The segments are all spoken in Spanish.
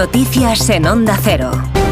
Noticias en Onda Cero.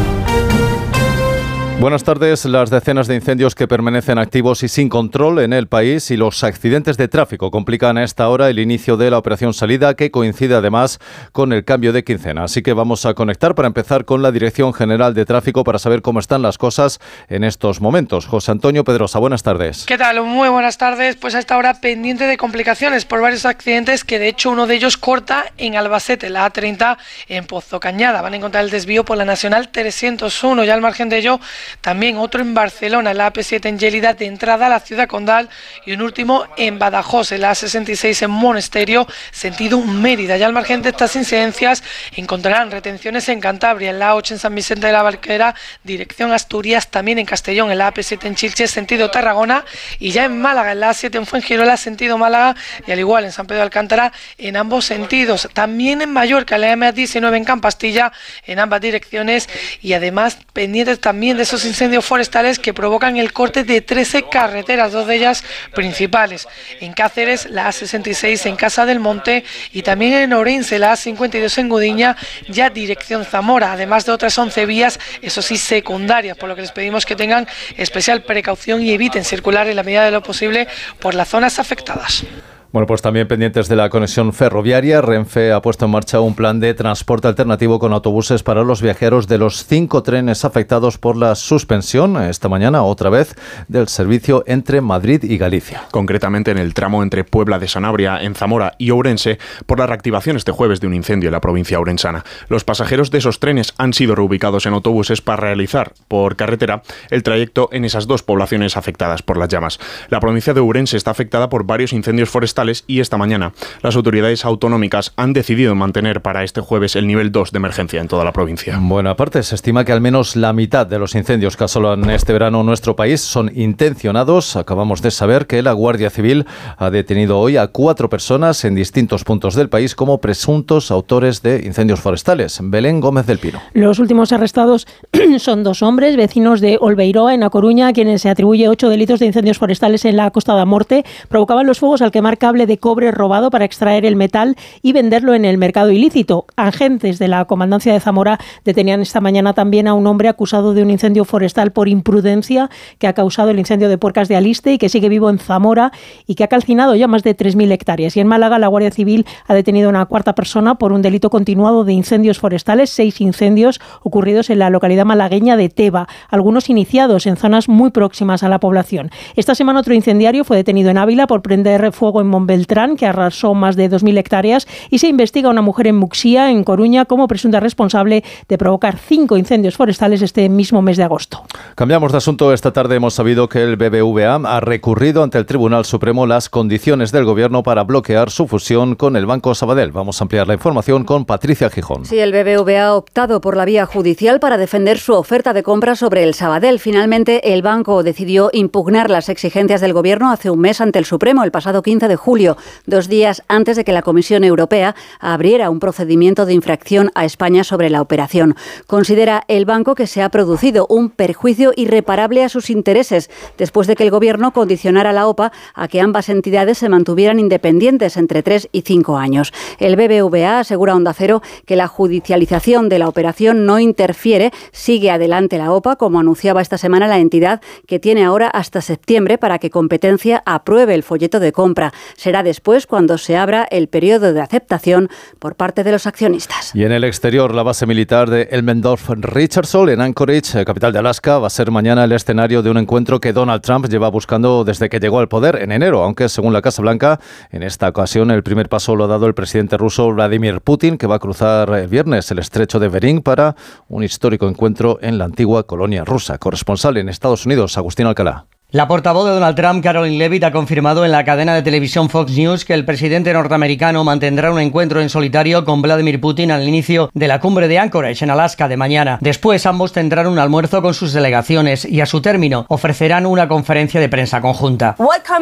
Buenas tardes. Las decenas de incendios que permanecen activos y sin control en el país y los accidentes de tráfico complican a esta hora el inicio de la operación salida, que coincide además con el cambio de quincena. Así que vamos a conectar para empezar con la Dirección General de Tráfico para saber cómo están las cosas en estos momentos. José Antonio Pedrosa, buenas tardes. ¿Qué tal? Muy buenas tardes. Pues a esta hora pendiente de complicaciones por varios accidentes, que de hecho uno de ellos corta en Albacete, la A30 en Pozo Cañada. Van a encontrar el desvío por la Nacional 301. Ya al margen de ello, también otro en Barcelona, la AP7 en Lleida, de entrada a la ciudad condal, y un último en Badajoz, en la A66 en Monesterio, sentido Mérida. Ya al margen de estas incidencias encontrarán retenciones en Cantabria, en la A8 en San Vicente de la Barquera, dirección Asturias, también en Castellón, en la AP7 en Chilches, sentido Tarragona, y ya en Málaga, en la A7 en Fuengirola, sentido Málaga, y al igual en San Pedro de Alcántara, en ambos sentidos. También en Mallorca, en la M19 en Campastilla, en ambas direcciones, y además pendientes también de esos incendios forestales que provocan el corte de 13 carreteras, 2 de ellas principales. En Cáceres, la A66 en Casa del Monte, y también en Orense, la A52 en Gudiña, ya dirección Zamora, además de otras 11 vías, eso sí, secundarias, por lo que les pedimos que tengan especial precaución y eviten circular en la medida de lo posible por las zonas afectadas. Bueno, pues también pendientes de la conexión ferroviaria, Renfe ha puesto en marcha un plan de transporte alternativo con autobuses para los viajeros de los 5 trenes afectados por la suspensión, esta mañana otra vez, del servicio entre Madrid y Galicia. Concretamente en el tramo entre Puebla de Sanabria, en Zamora, y Ourense, por la reactivación este jueves de un incendio en la provincia ourensana. Los pasajeros de esos trenes han sido reubicados en autobuses para realizar por carretera el trayecto en esas dos poblaciones afectadas por las llamas. La provincia de Ourense está afectada por varios incendios forestales, y esta mañana las autoridades autonómicas han decidido mantener para este jueves el nivel 2 de emergencia en toda la provincia. Bueno, aparte se estima que al menos la mitad de los incendios que asolan este verano nuestro país son intencionados. Acabamos de saber que la Guardia Civil ha detenido hoy a 4 personas en distintos puntos del país como presuntos autores de incendios forestales. Belén Gómez del Pino. Los últimos arrestados son 2 hombres, vecinos de Olveiroa, en A Coruña, a quienes se atribuye 8 delitos de incendios forestales en la Costa da Morte. Provocaban los fuegos al quemar cable de cobre robado para extraer el metal y venderlo en el mercado ilícito. Agentes de la Comandancia de Zamora detenían esta mañana también a un hombre acusado de un incendio forestal por imprudencia que ha causado el incendio de Puercas de Aliste y que sigue vivo en Zamora y que ha calcinado ya más de 3.000 hectáreas. Y en Málaga, la Guardia Civil ha detenido a una 4ª persona por un delito continuado de incendios forestales, 6 incendios ocurridos en la localidad malagueña de Teba, algunos iniciados en zonas muy próximas a la población. Esta semana otro incendiario fue detenido en Ávila por prender fuego en Beltrán, que arrasó más de 2.000 hectáreas, y se investiga a una mujer en Muxía, en Coruña, como presunta responsable de provocar 5 incendios forestales este mismo mes de agosto. Cambiamos de asunto. Esta tarde hemos sabido que el BBVA ha recurrido ante el Tribunal Supremo las condiciones del Gobierno para bloquear su fusión con el Banco Sabadell. Vamos a ampliar la información con Patricia Gijón. Sí, el BBVA ha optado por la vía judicial para defender su oferta de compra sobre el Sabadell. Finalmente, el banco decidió impugnar las exigencias del Gobierno hace un mes ante el Supremo, el pasado 15 de julio, 2 días antes de que la Comisión Europea abriera un procedimiento de infracción a España sobre la operación. Considera el banco que se ha producido un perjuicio irreparable a sus intereses después de que el Gobierno condicionara la OPA a que ambas entidades se mantuvieran independientes entre 3 y 5 años. El BBVA asegura a Onda Cero que la judicialización de la operación no interfiere, sigue adelante la OPA, como anunciaba esta semana la entidad, que tiene ahora hasta septiembre para que Competencia apruebe el folleto de compra. Será después cuando se abra el periodo de aceptación por parte de los accionistas. Y en el exterior, la base militar de Elmendorf-Richardson, en Anchorage, capital de Alaska, va a ser mañana el escenario de un encuentro que Donald Trump lleva buscando desde que llegó al poder en enero, aunque según la Casa Blanca, en esta ocasión el primer paso lo ha dado el presidente ruso Vladimir Putin, que va a cruzar el viernes el estrecho de Bering para un histórico encuentro en la antigua colonia rusa. Corresponsal en Estados Unidos, Agustín Alcalá. La portavoz de Donald Trump, Caroline Leavitt, ha confirmado en la cadena de televisión Fox News que el presidente norteamericano mantendrá un encuentro en solitario con Vladimir Putin al inicio de la cumbre de Anchorage, en Alaska, de mañana. Después, ambos tendrán un almuerzo con sus delegaciones y, a su término, ofrecerán una conferencia de prensa conjunta.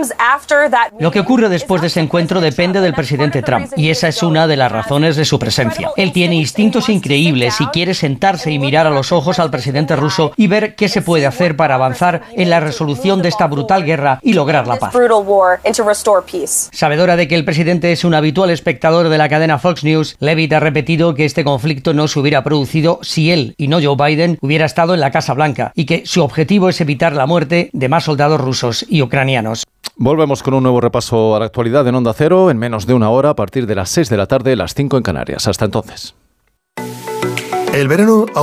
Lo que ocurre después de ese encuentro depende del presidente Trump, y esa es una de las razones de su presencia. Él tiene instintos increíbles y quiere sentarse y mirar a los ojos al presidente ruso y ver qué se puede hacer para avanzar en la resolución de esta brutal guerra y lograr la paz. Sabedora de que el presidente es un habitual espectador de la cadena Fox News, Leavitt ha repetido que este conflicto no se hubiera producido si él y no Joe Biden hubiera estado en la Casa Blanca y que su objetivo es evitar la muerte de más soldados rusos y ucranianos. Volvemos con un nuevo repaso a la actualidad en Onda Cero en menos de una hora a partir de las 6 de la tarde, las 5 en Canarias. Hasta entonces. El verano